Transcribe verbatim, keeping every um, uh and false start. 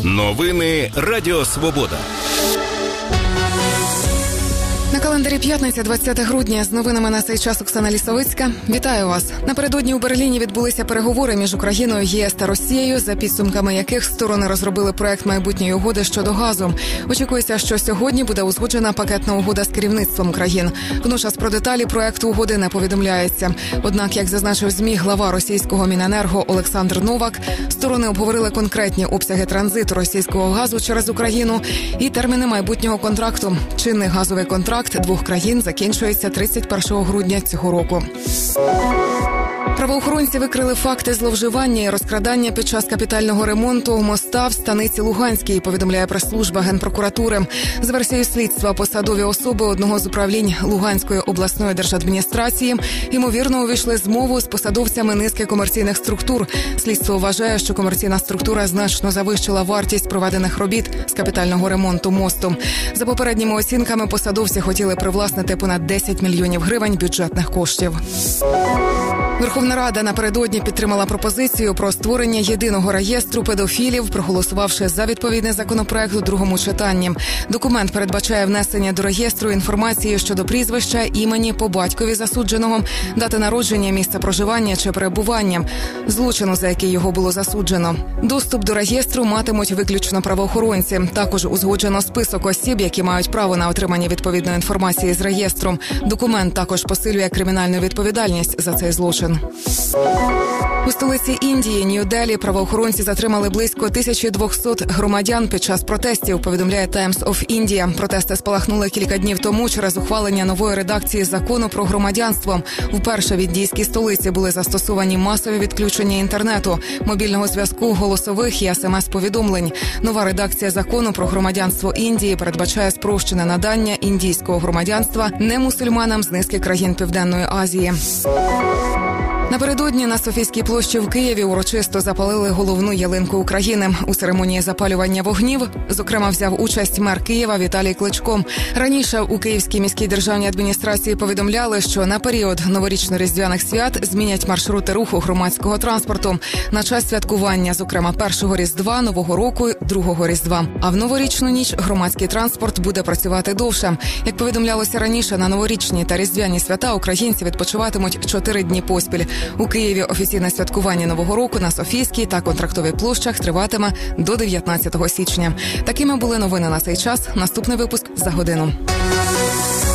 Новини Радіо Свобода. На календарі п'ятниця, двадцяте грудня. З новинами на цей час Оксана Лісовицька. Вітаю вас. Напередодні у Берліні відбулися переговори між Україною, ЄС та Росією, за підсумками яких сторони розробили проект майбутньої угоди щодо газу. Очікується, що сьогодні буде узгоджена пакетна угода з керівництвом країн. Водночас про деталі проекту угоди не повідомляється. Однак, як зазначив ЗМІ глава російського Міненерго Олександр Новак, сторони обговорили конкретні обсяги транзиту російського газу через Україну і терміни майбутнього контракту. Чинний газовий контракт двох країн закінчується тридцять першого грудня цього року. Правоохоронці викрили факти зловживання і розкрадання під час капітального ремонту моста в станиці Луганській, повідомляє прес-служба Генпрокуратури. За версією слідства, посадові особи одного з управлінь Луганської обласної держадміністрації ймовірно увійшли змову з посадовцями низки комерційних структур. Слідство вважає, що комерційна структура значно завищила вартість проведених робіт з капітального ремонту мосту. За попередніми оцінками, посадовці хотіли привласнити понад десять мільйонів гривень бюджетних коштів. Верховна Рада напередодні підтримала пропозицію про створення єдиного реєстру педофілів, проголосувавши за відповідний законопроект у другому читанні. Документ передбачає внесення до реєстру інформації щодо прізвища, імені, по батькові засудженого, дати народження, місця проживання чи перебування, злочину, за який його було засуджено. Доступ до реєстру матимуть виключно правоохоронці. Також узгоджено список осіб, які мають право на отримання відповідної інформації з реєстру. Документ також посилює кримінальну відповідальність за цей злочин. У столиці Індії, Нью-Делі, правоохоронці затримали близько тисяча двісті громадян під час протестів, повідомляє Times of India. Протести спалахнули кілька днів тому через ухвалення нової редакції закону про громадянство. Вперше в індійській столиці були застосовані масові відключення інтернету, мобільного зв'язку, голосових і смс-повідомлень. Нова редакція закону про громадянство Індії передбачає спрощене надання індійського громадянства немусульманам з низки країн Південної Азії. Напередодні на Софійській площі в Києві урочисто запалили головну ялинку України. У церемонії запалювання вогнів, зокрема, взяв участь мер Києва Віталій Кличко. Раніше у Київській міській державній адміністрації повідомляли, що на період новорічно-різдвяних свят змінять маршрути руху громадського транспорту на час святкування, зокрема, першого Різдва, Нового року, другого Різдва. А в новорічну ніч громадський транспорт буде працювати довше. Як повідомлялося раніше, на новорічні та різдвяні свята українці відпочиватимуть чотири дні поспіль. У Києві офіційне святкування Нового року на Софійській та Контрактовій площах триватиме до дев'ятнадцятого січня. Такими були новини на цей час. Наступний випуск за годину.